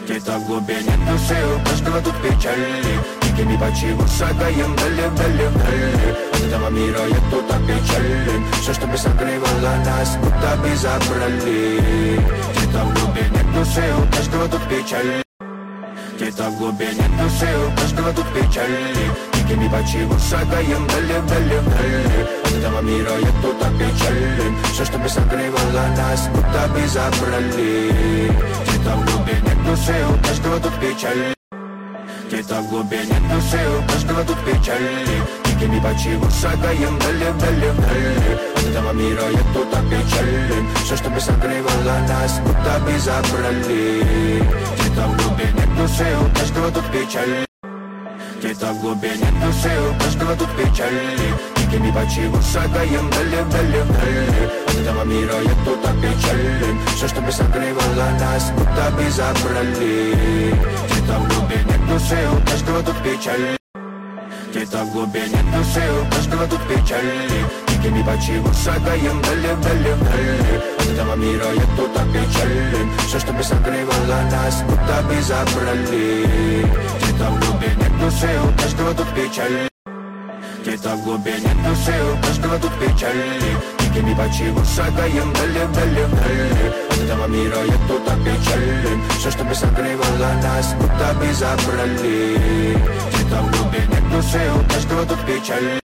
Где-то в глубине души у каждого тут печали. Дикими почему шагаем вдали. От этого мира я тут опечален. Все, что бы согревало нас, будто бы забрали. Где-то в глубине души у каждого тут печали. Где-то в глубине души у каждого тут печали. Дикими почему шагаем вдали. От этого мира я тут опечален. Все, что бы согревало нас, будто бы забрали. Где-то в глубине души у каждого тут печаль. Где-то в глубине души у каждого тут печали. Дикими почему шагаем вдали. От этого мира я тут опечален. Все, что бы согревало нас, будто бы забрали. Где-то в глубине души у каждого тут печаль. Где-то в глубине души у каждого тут печали. Дикими почему шагаем вдали. От этого мира я тут опечален. Все, что бы согревало нас, будто бы забрали. Где-то в глубине души у каждого тут печаль. Где-то в глубине души у каждого тут печали. Дикими почему шагаем вдали. От этого мира я тут опечален. Все, что бы согревало нас, будто бы забрали. Где-то в глубине души у каждого тут печаль. Где-то в глубине души у каждого тут печали. Дикими почему шагаем вдали. От этого мира я тут опечален. Все, что бы согревало нас, будто бы забрали. Где-то в глубине души у каждого тут печаль.